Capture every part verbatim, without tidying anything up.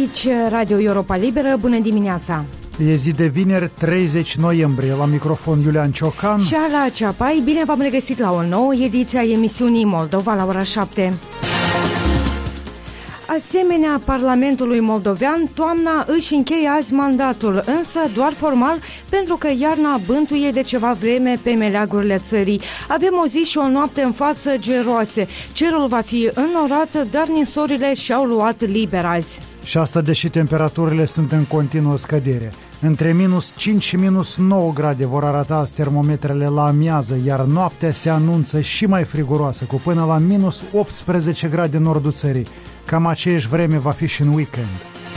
Aici Radio Europa Liberă, bună dimineața! E zi de vineri, treizeci noiembrie, la microfon Iulian Ciocan și Ala Ceapai. Bine v-am regăsit la o nouă ediție a emisiunii Moldova la ora șapte. Asemenea Parlamentului moldovean, toamna își încheie azi mandatul, însă doar formal, pentru că iarna bântuie de ceva vreme pe meleagurile țării. Avem o zi și o noapte în față geroase. Cerul va fi înnorat, dar ninsorile și-au luat liber azi. Și asta deși temperaturile sunt în continuă scădere. Între minus cinci și minus nouă grade vor arăta azi termometrele la amiază, iar noaptea se anunță și mai friguroasă, cu până la minus optsprezece grade în nordul țării. Cam aceeași vreme va fi și în weekend.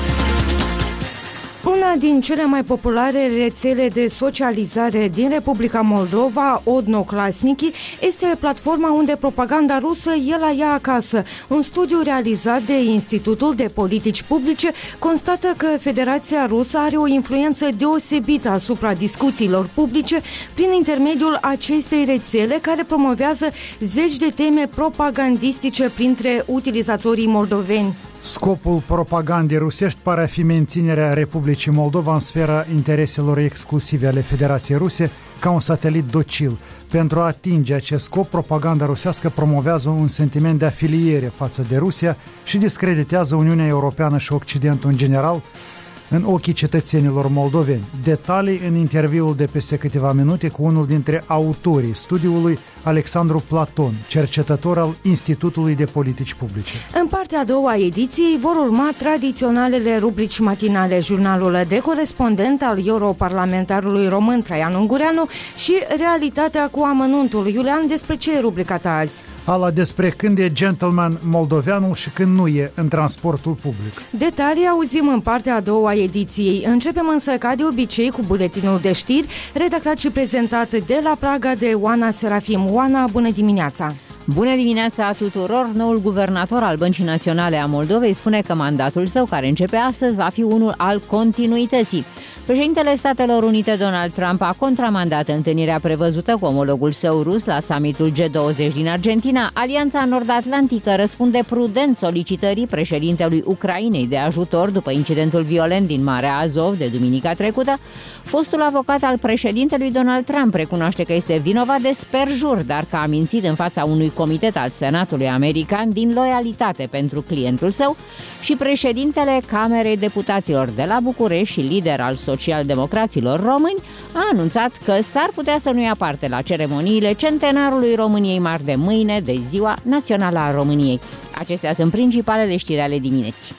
Una din cele mai populare rețele de socializare din Republica Moldova, Odnoclasniki, este platforma unde propaganda rusă e la ea acasă. Un studiu realizat de Institutul de Politici Publice constată că Federația Rusă are o influență deosebită asupra discuțiilor publice prin intermediul acestei rețele, care promovează zeci de teme propagandistice printre utilizatorii moldoveni. Scopul propagandei rusești pare a fi menținerea Republicii Moldova în sfera intereselor exclusive ale Federației Ruse ca un satelit docil. Pentru a atinge acest scop, propaganda rusească promovează un sentiment de afiliere față de Rusia și discreditează Uniunea Europeană și Occidentul în general în ochii cetățenilor moldoveni. Detalii în interviul de peste câteva minute cu unul dintre autorii studiului, Alexandru Platon, cercetător al Institutului de Politici Publice. În partea a doua a ediției vor urma tradiționalele rubrici matinale, jurnalul de corespondent al europarlamentarului român Traian Ungureanu și realitatea cu amănuntul. Iulian, despre ce e rubrica ta azi? Ala despre când e gentleman moldoveanul și când nu e în transportul public. Detalii auzim în partea a doua a ediției. Începem însă ca de obicei cu buletinul de știri, redactat și prezentat de la Praga de Oana Serafim. Oana, bună dimineața! Bună dimineața tuturor! Noul guvernator al Băncii Naționale a Moldovei spune că mandatul său, care începe astăzi, va fi unul al continuității. Președintele Statelor Unite Donald Trump a contramandat întâlnirea prevăzută cu omologul său rus la summitul G douăzeci din Argentina. Alianța Nord-Atlantică răspunde prudent solicitării președintelui Ucrainei de ajutor după incidentul violent din Marea Azov de duminica trecută. Fostul avocat al președintelui Donald Trump recunoaște că este vinovat de sperjur, dar că a mințit în fața unui comitet al Senatului american din loialitate pentru clientul său, și președintele Camerei Deputaților de la București și lider al socialdemocraților români a anunțat că s-ar putea să nu ia parte la ceremoniile centenarului României mari de mâine, de Ziua Națională a României. Acestea sunt principalele știri ale dimineții.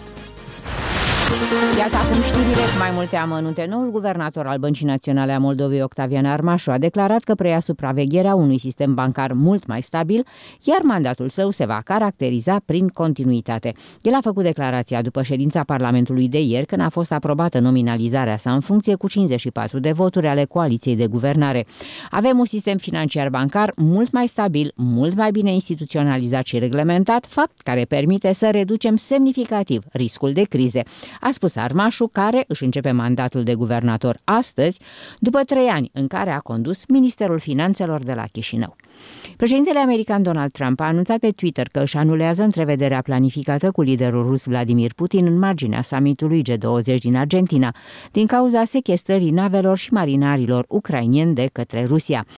Iată acum știrile cu mai multe amănunte. Noul guvernator al Băncii Naționale a Moldovei, Octavian Armașu, a declarat că preia supravegherea unui sistem bancar mult mai stabil, iar mandatul său se va caracteriza prin continuitate. El a făcut declarația după ședința Parlamentului de ieri, când a fost aprobată nominalizarea sa în funcție cu cincizeci și patru de voturi ale coaliției de guvernare. Avem un sistem financiar bancar mult mai stabil, mult mai bine instituționalizat și reglementat, fapt care permite să reducem semnificativ riscul de crize, a spus Armașu, care își începe mandatul de guvernator astăzi, după trei ani în care a condus Ministerul Finanțelor de la Chișinău. Președintele american Donald Trump a anunțat pe Twitter că își anulează întrevederea planificată cu liderul rus Vladimir Putin în marginea summitului G douăzeci din Argentina, din cauza sechestrării navelor și marinarilor ucrainieni de către Rusia.